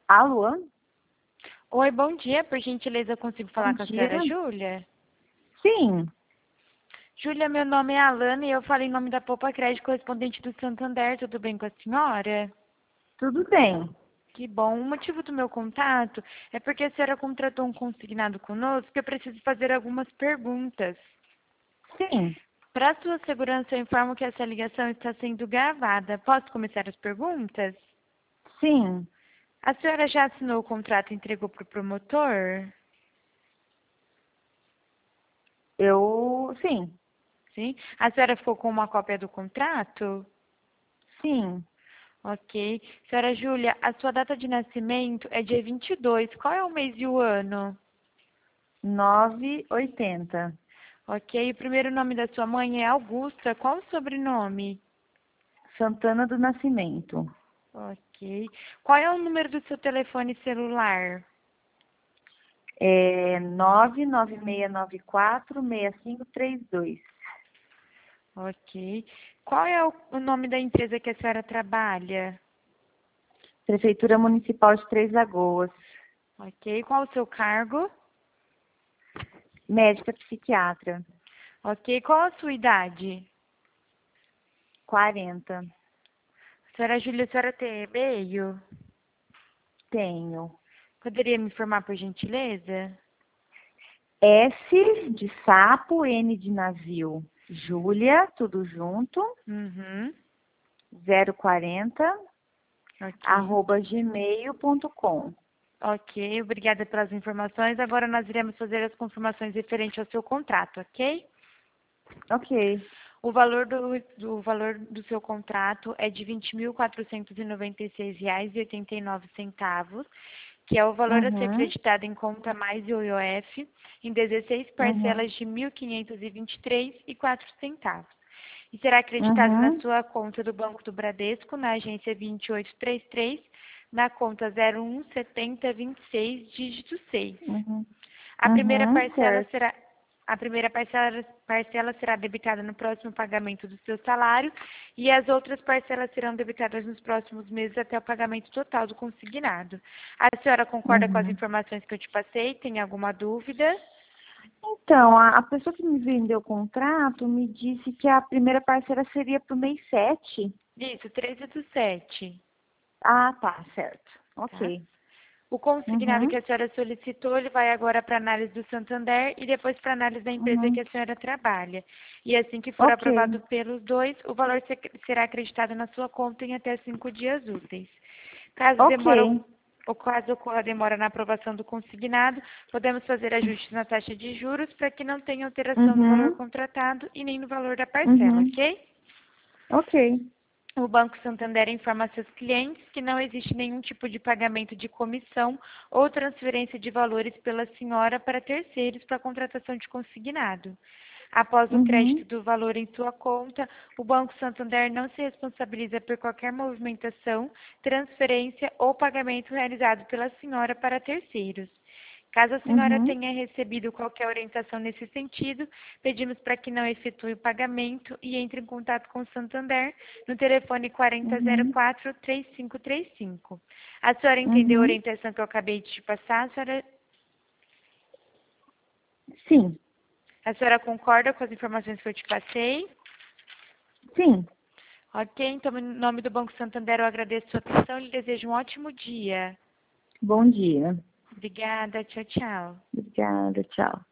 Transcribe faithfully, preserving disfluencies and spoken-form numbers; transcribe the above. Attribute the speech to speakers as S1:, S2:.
S1: Alô?
S2: Oi, bom dia. Por gentileza, eu consigo falar
S1: Bom
S2: com a
S1: dia.
S2: senhora Júlia?
S1: Sim,
S2: Júlia, meu nome é Alana e eu falo em nome da Poupa Crédito, correspondente do Santander. Tudo bem com a senhora?
S1: tudo bem.
S2: Que bom. O motivo do meu contato é porque a senhora contratou um consignado conosco que eu preciso fazer algumas perguntas.
S1: Sim,
S2: Para sua segurança, eu informo que essa ligação está sendo gravada. Posso começar as perguntas?
S1: sim.
S2: A senhora já assinou o contrato e entregou para o promotor?
S1: Eu, sim,
S2: Sim. A senhora ficou com uma cópia do contrato?
S1: sim.
S2: Ok. Senhora Júlia, a sua data de nascimento é dia vinte e dois. Qual é o mês e o ano?
S1: Nove oitenta.
S2: Ok. O primeiro nome da sua mãe é Augusta. Qual o sobrenome?
S1: Santana do Nascimento.
S2: Ok. Qual é o número do seu telefone celular?
S1: É nove nove seis nove quatro seis cinco três dois.
S2: Ok. Qual é o o nome da empresa que a senhora trabalha?
S1: Prefeitura Municipal de Três Lagoas.
S2: Ok. Qual o seu cargo?
S1: Médica psiquiatra.
S2: Ok. Qual a sua idade?
S1: Quarenta.
S2: Senhora Júlia, a senhora tem e-mail?
S1: Tenho.
S2: Poderia me informar, por gentileza?
S1: S de sapo, N de navio. Júlia, tudo junto.
S2: Uhum.
S1: zero quarenta,
S2: Ok.
S1: arroba gmail ponto com.
S2: Ok, obrigada pelas informações. Agora nós iremos fazer as confirmações referentes ao seu contrato, ok?
S1: Ok.
S2: O valor do, do valor do seu contrato é de vinte mil quatrocentos e noventa e seis reais e oitenta e nove centavos, que é o valor a ser
S1: Uhum.
S2: acreditado em conta mais I O F em dezesseis
S1: Uhum.
S2: parcelas de mil quinhentos e vinte e três e quatro centavos. E será acreditado na
S1: Uhum.
S2: sua conta do Banco do Bradesco, na agência vinte e oito trinta e três, na conta zero um setenta vinte e seis, dígito seis.
S1: Uhum.
S2: A primeira
S1: Uhum.
S2: parcela
S1: Certo.
S2: será a primeira parcela, parcela será debitada no próximo pagamento do seu salário e as outras parcelas serão debitadas nos próximos meses até o pagamento total do consignado. A senhora concorda com as
S1: Uhum.
S2: informações que eu te passei? Tem alguma dúvida?
S1: Então, a, a pessoa que me vendeu o contrato me disse que a primeira parceira seria para o mês sete.
S2: Isso, treze do sete,
S1: Ah, tá, certo.
S2: tá?
S1: Ok.
S2: O consignado
S1: Uhum.
S2: que a senhora solicitou, ele vai agora para análise do Santander e depois para análise da empresa
S1: Uhum.
S2: que a senhora trabalha. E assim que for
S1: Ok.
S2: aprovado pelos dois, o valor se- será acreditado na sua conta em até cinco dias úteis. Caso
S1: Ok.
S2: demore, ou caso ocorra demora na aprovação do consignado, podemos fazer ajustes na taxa de juros para que não tenha alteração no valor
S1: Uhum.
S2: contratado e nem no valor da parcela,
S1: Uhum.
S2: ok?
S1: Ok.
S2: O Banco Santander informa a seus clientes que não existe nenhum tipo de pagamento de comissão ou transferência de valores pela senhora para terceiros para a contratação de consignado. Após o
S1: Uhum.
S2: crédito do valor em sua conta, o Banco Santander não se responsabiliza por qualquer movimentação, transferência ou pagamento realizado pela senhora para terceiros. Caso a senhora
S1: Uhum.
S2: tenha recebido qualquer orientação nesse sentido, pedimos para que não efetue o pagamento e entre em contato com o Santander no telefone quarenta zero
S1: Uhum.
S2: quatro, três cinco três cinco. A senhora entendeu a
S1: Uhum.
S2: orientação que eu acabei de te passar? A senhora,
S1: Sim.
S2: a senhora concorda com as informações que eu te passei?
S1: Sim.
S2: Ok, então, em nome do Banco Santander, eu agradeço a sua atenção e lhe desejo um ótimo dia.
S1: Bom dia.
S2: Obrigada, tchau, tchau.
S1: Obrigada. Tchau.